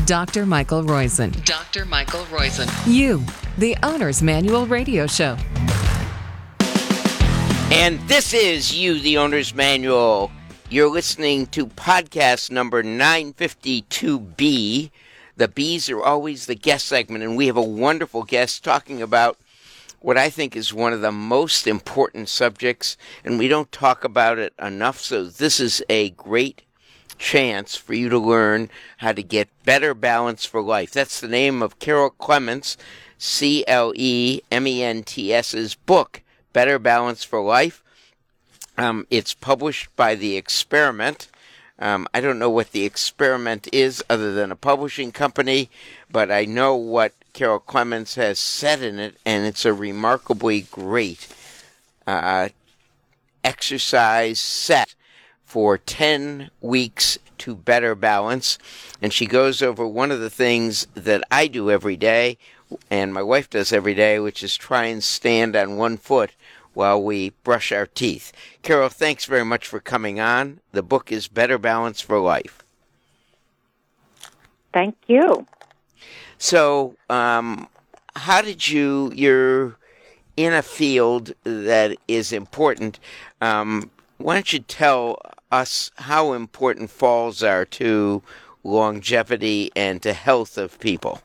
Dr. Michael Roizen. Dr. Michael Roizen. You, the Owner's Manual Radio Show. And this is You, the Owner's Manual. You're listening to podcast number 952B. The B's are always the guest segment, and we have a wonderful guest talking about what I think is one of the most important subjects, and we don't talk about it enough, so this is a great chance for you to learn how to get better balance for life. That's the name of Carol Clements, Clements's book, Better Balance for Life. It's published by The Experiment. I don't know what The Experiment is other than a publishing company, but I know what Carol Clements has said in it, and it's a remarkably great exercise set for 10 weeks to better balance. And she goes over one of the things that I do every day, and my wife does every day, which is try and stand on one foot while we brush our teeth. Carol, thanks very much for coming on. The book is Better Balance for Life. Thank you. So, how did you're in a field that is important. Why don't you tell us how important falls are to longevity and to health of people?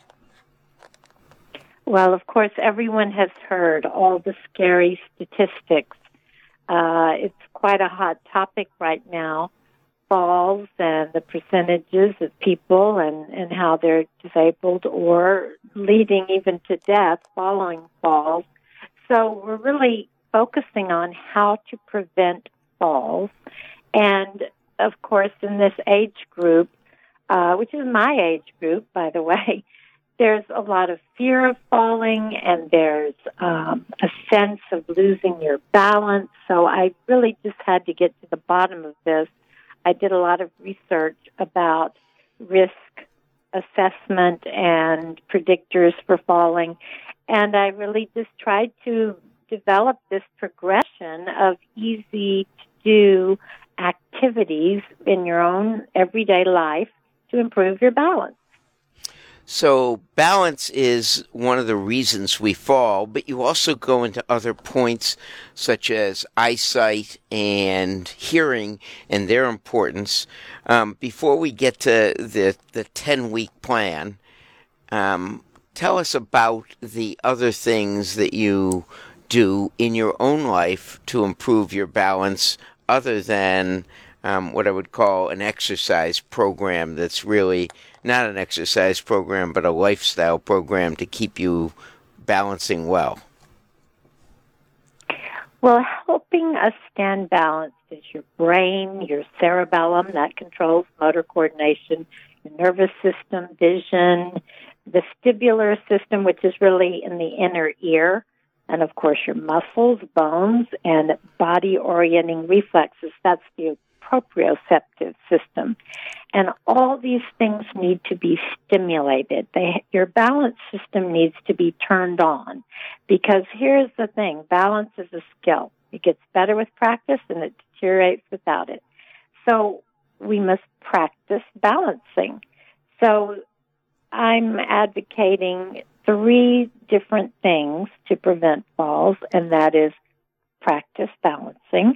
Well, of course, everyone has heard all the scary statistics. It's quite a hot topic right now, falls and the percentages of people and how they're disabled or leading even to death following falls. So we're really focusing on how to prevent falls. And, of course, in this age group, which is my age group, by the way, there's a lot of fear of falling, and there's a sense of losing your balance. So I really just had to get to the bottom of this. I did a lot of research about risk assessment and predictors for falling, and I really just tried to develop this progression of easy-to-do activities in your own everyday life to improve your balance. So balance is one of the reasons we fall, but you also go into other points such as eyesight and hearing and their importance. Before we get to the 10-week plan, tell us about the other things that you do in your own life to improve your balance other than what I would call an exercise program that's really not an exercise program, but a lifestyle program to keep you balancing well. Well, helping us stand balanced is your brain, your cerebellum, that controls motor coordination, your nervous system, vision, the vestibular system, which is really in the inner ear, and, of course, your muscles, bones, and body-orienting reflexes. That's the proprioceptive system. And all these things need to be stimulated. Your balance system needs to be turned on, because here's the thing. Balance is a skill. It gets better with practice, and it deteriorates without it. So we must practice balancing. So I'm advocating 3 different things to prevent falls, and that is practice balancing,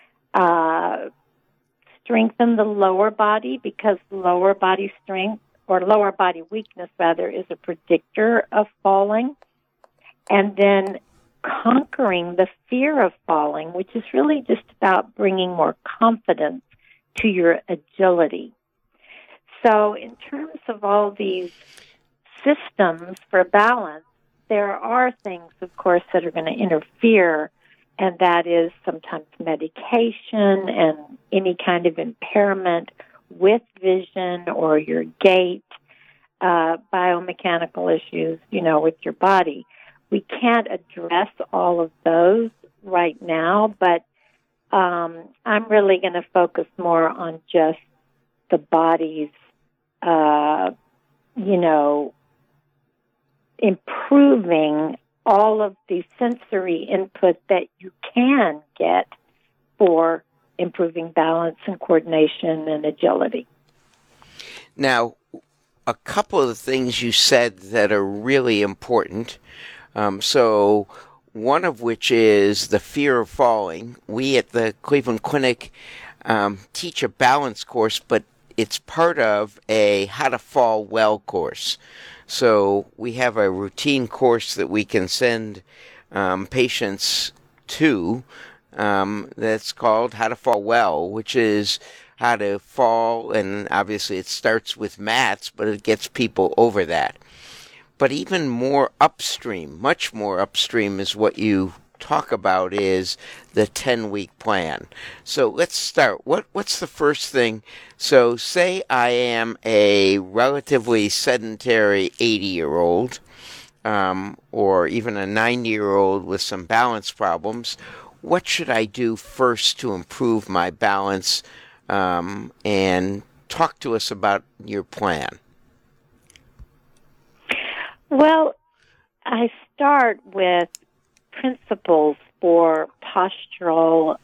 strengthen the lower body, because lower body strength, or lower body weakness rather, is a predictor of falling. And then conquering the fear of falling, which is really just about bringing more confidence to your agility. So in terms of all these systems for balance, there are things, of course, that are going to interfere, and that is sometimes medication and any kind of impairment with vision or your gait, biomechanical issues, with your body. We can't address all of those right now, but I'm really going to focus more on just the body's, improving all of the sensory input that you can get for improving balance and coordination and agility. Now, a couple of the things you said that are really important. So one of which is the fear of falling. We at the Cleveland Clinic teach a balance course, but it's part of a How to Fall Well course. So we have a routine course that we can send patients to that's called How to Fall Well, which is how to fall, and obviously it starts with mats, but it gets people over that. But even more upstream, much more upstream, is what you talk about is the 10-week plan. So let's start. What's the first thing? So say I am a relatively sedentary 80-year-old, or even a 90-year-old with some balance problems. What should I do first to improve my balance? And talk to us about your plan. Well, I start with principles for postural,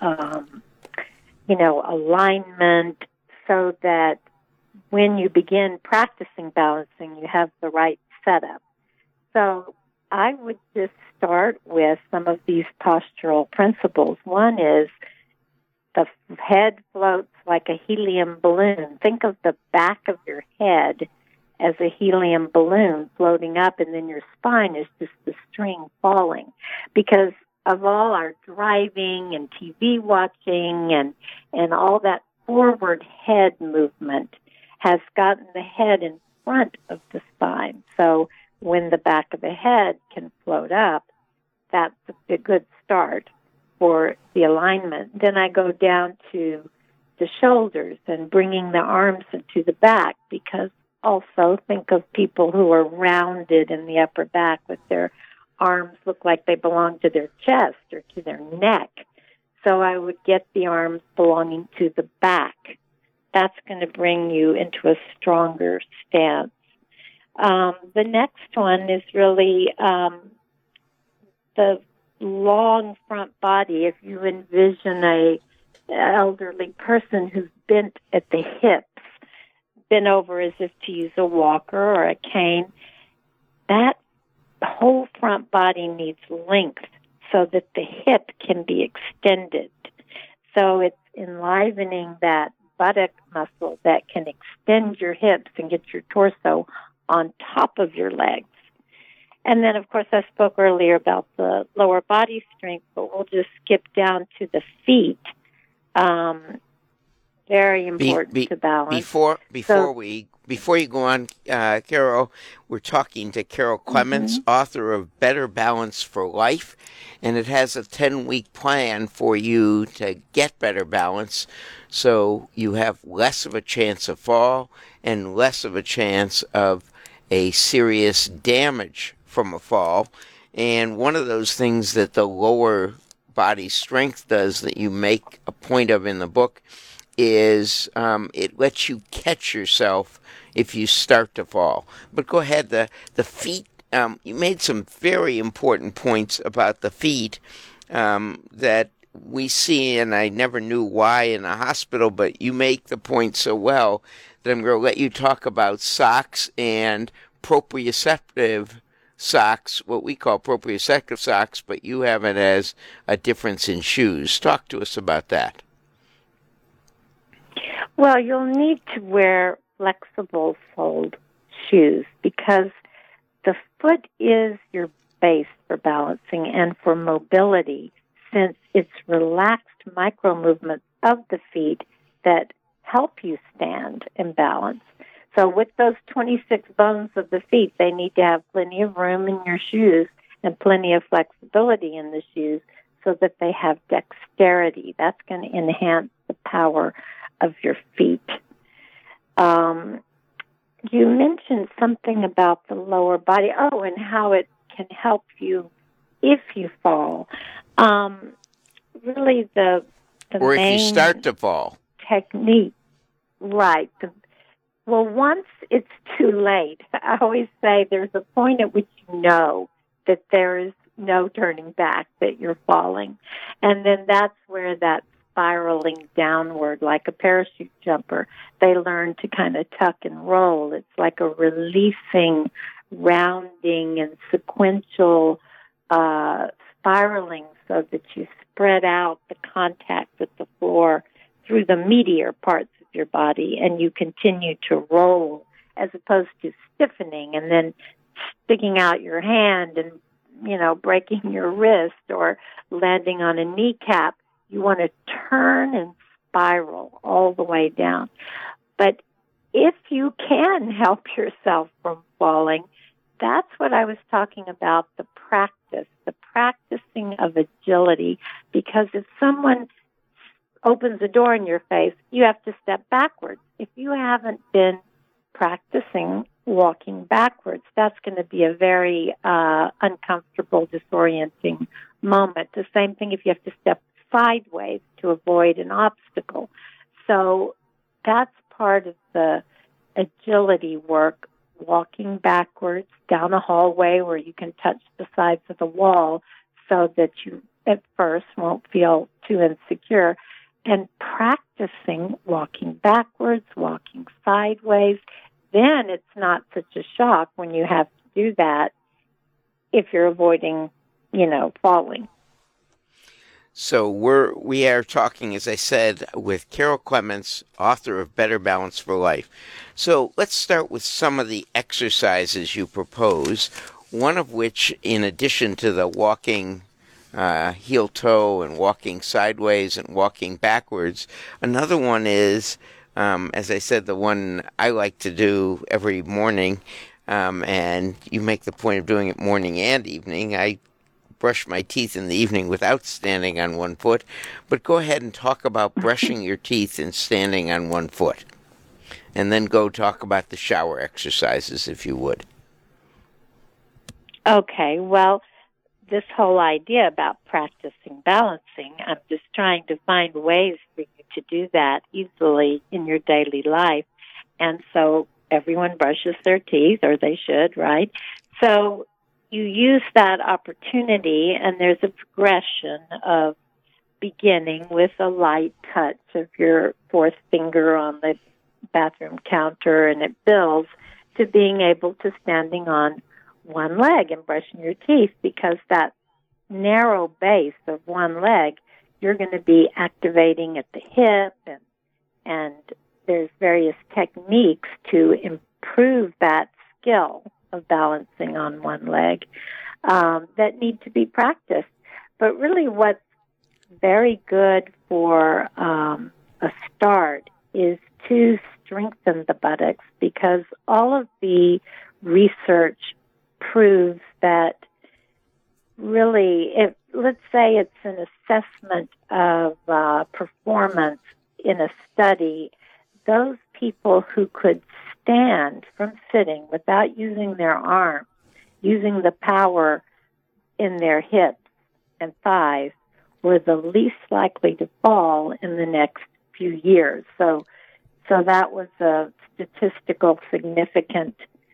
alignment, so that when you begin practicing balancing, you have the right setup. So I would just start with some of these postural principles. One is the head floats like a helium balloon. Think of the back of your head as a helium balloon floating up, and then your spine is just the string falling. Because of all our driving and TV watching and all that forward head movement has gotten the head in front of the spine. So when the back of the head can float up, that's a good start for the alignment. Then I go down to the shoulders and bringing the arms into the back, because also think of people who are rounded in the upper back with their arms look like they belong to their chest or to their neck. So I would get the arms belonging to the back. That's going to bring you into a stronger stance. The next one is really the long front body. If you envision a elderly person who's bent at the hips, bent over as if to use a walker or a cane, that whole front body needs length so that the hip can be extended. So it's enlivening that buttock muscle that can extend your hips and get your torso on top of your legs. And then, of course, I spoke earlier about the lower body strength, but we'll just skip down to the feet. Very important to balance. Before you go on, Carol, we're talking to Carol Clements, author of Better Balance for Life, and it has a 10-week plan for you to get better balance, so you have less of a chance of fall and less of a chance of a serious damage from a fall. And one of those things that the lower body strength does that you make a point of in the book is it lets you catch yourself if you start to fall. But go ahead, the feet, you made some very important points about the feet that we see, and I never knew why in a hospital, but you make the point so well that I'm going to let you talk about socks and proprioceptive socks, what we call proprioceptive socks, but you have it as a difference in shoes. Talk to us about that. Well, you'll need to wear flexible soled shoes because the foot is your base for balancing and for mobility, since it's relaxed micro movements of the feet that help you stand and balance. So with those 26 bones of the feet, they need to have plenty of room in your shoes and plenty of flexibility in the shoes so that they have dexterity. That's going to enhance the power of your feet. You mentioned something about the lower body. Oh, and how it can help you if you fall. Really, the or main if you start to fall technique, right? Well, once it's too late, I always say there's a point at which you know that there is no turning back, that you're falling, and then that's where that spiraling downward like a parachute jumper. They learn to kind of tuck and roll. It's like a releasing, rounding, and sequential spiraling so that you spread out the contact with the floor through the meatier parts of your body, and you continue to roll as opposed to stiffening and then sticking out your hand and, breaking your wrist or landing on a kneecap. You want to turn and spiral all the way down. But if you can help yourself from falling, that's what I was talking about, the practicing of agility. Because if someone opens a door in your face, you have to step backwards. If you haven't been practicing walking backwards, that's going to be a very uncomfortable, disorienting moment. The same thing if you have to step sideways to avoid an obstacle. So that's part of the agility work, walking backwards down a hallway where you can touch the sides of the wall so that you at first won't feel too insecure, and practicing walking backwards, walking sideways. Then it's not such a shock when you have to do that if you're avoiding, falling. So we are talking, as I said, with Carol Clements, author of Better Balance for Life. So let's start with some of the exercises you propose, one of which, in addition to the walking heel-toe and walking sideways and walking backwards, another one is, as I said, the one I like to do every morning, and you make the point of doing it morning and evening. I brush my teeth in the evening without standing on one foot, but go ahead and talk about brushing your teeth and standing on one foot. And then go talk about the shower exercises, if you would. Okay, well, this whole idea about practicing balancing, I'm just trying to find ways for you to do that easily in your daily life. And so everyone brushes their teeth, or they should, right? So you use that opportunity, and there's a progression of beginning with a light touch of your fourth finger on the bathroom counter, and it builds to being able to standing on one leg and brushing your teeth, because that narrow base of one leg, you're going to be activating at the hip, and there's various techniques to improve that skill of balancing on one leg that need to be practiced. But really what's very good for a start is to strengthen the buttocks, because all of the research proves that really, let's say it's an assessment of performance in a study, those people who could stand from sitting without using their arms, using the power in their hips and thighs, were the least likely to fall in the next few years. So that was a statistical significant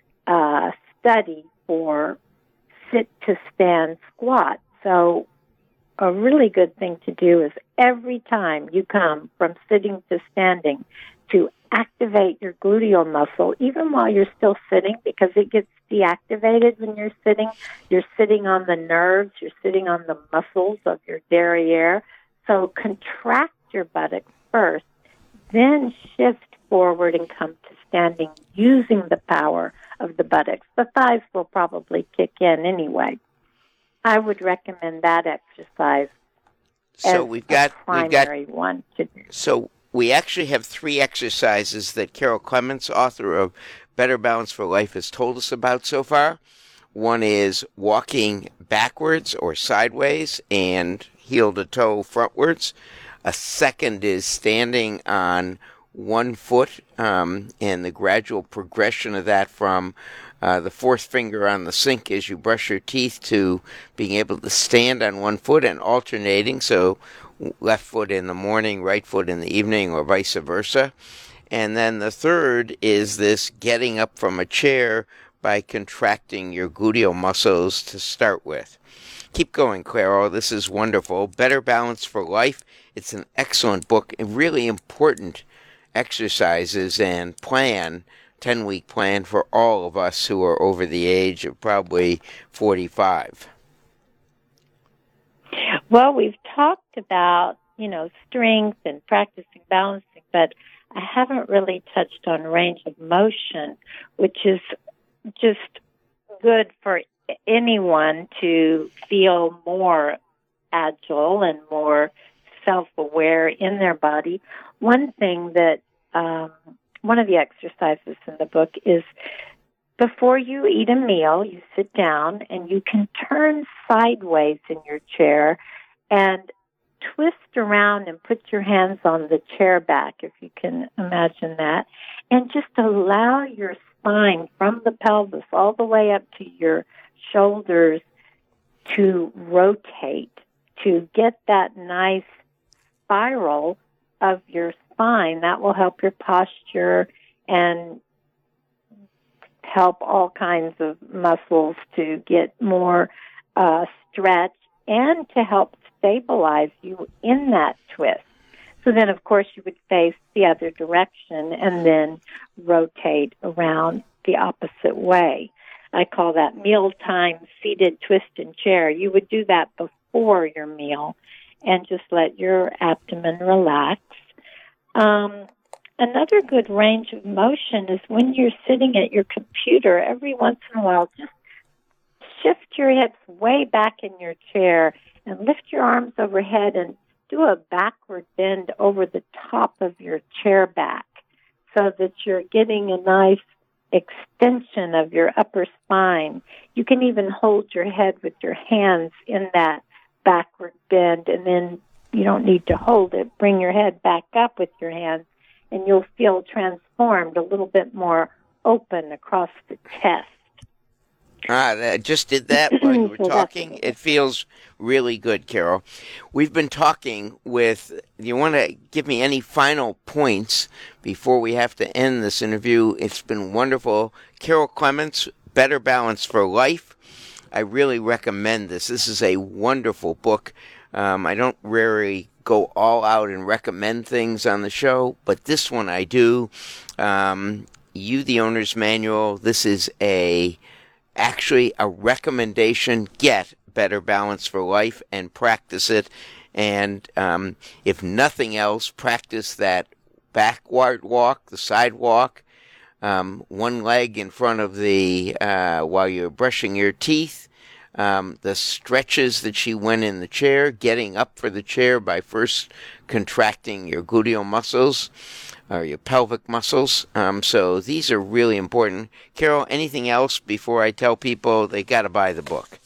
study for sit-to-stand squat. So a really good thing to do is every time you come from sitting to standing, to activate your gluteal muscle, even while you're still sitting, because it gets deactivated when you're sitting. You're sitting on the nerves, you're sitting on the muscles of your derriere. So contract your buttocks first, then shift forward and come to standing using the power of the buttocks. The thighs will probably kick in anyway. I would recommend that exercise as we've got primary one to do. So we actually have 3 exercises that Carol Clements, author of Better Balance for Life, has told us about so far. One is walking backwards or sideways and heel to toe frontwards. A second is standing on one foot, and the gradual progression of that from the fourth finger on the sink as you brush your teeth to being able to stand on one foot and alternating, so left foot in the morning, right foot in the evening, or vice versa. And then the third is this getting up from a chair by contracting your gluteal muscles to start with. Keep going, Claro. This is wonderful. Better Balance for Life It's an excellent book and really important exercises and 10-week plan for all of us who are over the age of probably 45. Well, we've talked about, strength and practicing balancing, but I haven't really touched on range of motion, which is just good for anyone to feel more agile and more self-aware in their body. One thing that, one of the exercises in the book is before you eat a meal, you sit down and you can turn sideways in your chair and twist around and put your hands on the chair back, if you can imagine that, and just allow your spine from the pelvis all the way up to your shoulders to rotate, to get that nice spiral of your spine. That will help your posture and help all kinds of muscles to get more stretch and to help stabilize you in that twist. So then, of course, you would face the other direction and then rotate around the opposite way. I call that mealtime seated twist and chair. You would do that before your meal and just let your abdomen relax. Another good range of motion is when you're sitting at your computer, every once in a while, just shift your hips way back in your chair and lift your arms overhead and do a backward bend over the top of your chair back so that you're getting a nice extension of your upper spine. You can even hold your head with your hands in that backward bend, and then you don't need to hold it. Bring your head back up with your hands, and you'll feel transformed, a little bit more open across the chest. I just did that while you were talking. It feels really good, Carol. We've been talking with, you want to give me any final points before we have to end this interview? It's been wonderful. Carol Clements, Better Balance for Life. I really recommend this. This is a wonderful book. I don't rarely go all out and recommend things on the show, but this one I do. You, the Owner's Manual, this is actually a recommendation. Get Better Balance for Life and practice it. And if nothing else, practice that backward walk, the sidewalk, one leg in front of the, while you're brushing your teeth, the stretches that she went in the chair, getting up for the chair by first contracting your gluteal muscles or your pelvic muscles. So these are really important. Carol, anything else before I tell people they got to buy the book?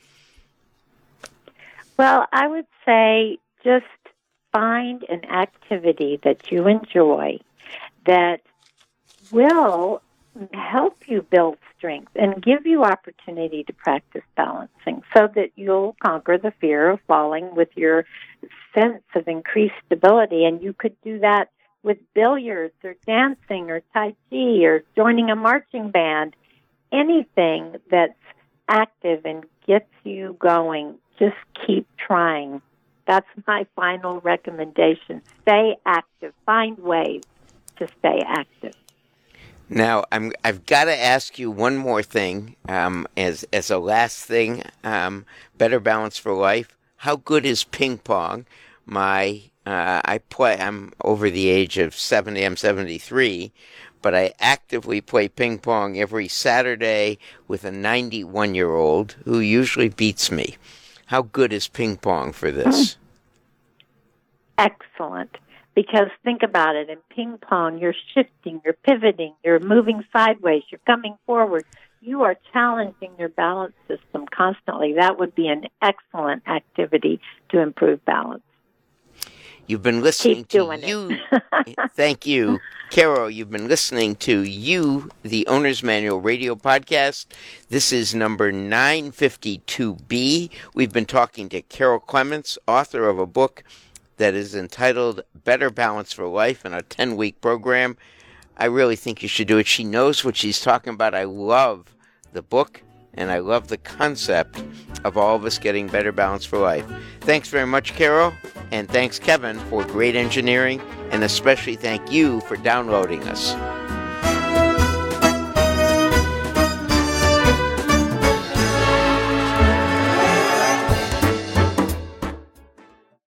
Well, I would say just find an activity that you enjoy that will help you build strength and give you opportunity to practice balancing so that you'll conquer the fear of falling with your sense of increased stability. And you could do that with billiards or dancing or Tai Chi or joining a marching band. Anything that's active and gets you going, just keep trying. That's my final recommendation. Stay active. Find ways to stay active. Now, I've got to ask you one more thing as a last thing. Better Balance for Life. How good is ping pong? I'm over the age of 70. I'm 73, but I actively play ping pong every Saturday with a 91-year-old who usually beats me. How good is ping pong for this? Excellent. Because think about it, in ping pong, you're shifting, you're pivoting, you're moving sideways, you're coming forward. You are challenging your balance system constantly. That would be an excellent activity to improve balance. You've been listening to You. Thank you, Carol. You've been listening to You, the Owner's Manual radio podcast. This is number 952B. We've been talking to Carol Clements, author of a book that is entitled Better Balance for Life in a 10-week program. I really think you should do it. She knows what she's talking about. I love the book. and I love the concept of all of us getting better balance for life. Thanks very much, Carol, and thanks, Kevin, for great engineering, and especially thank you for downloading us.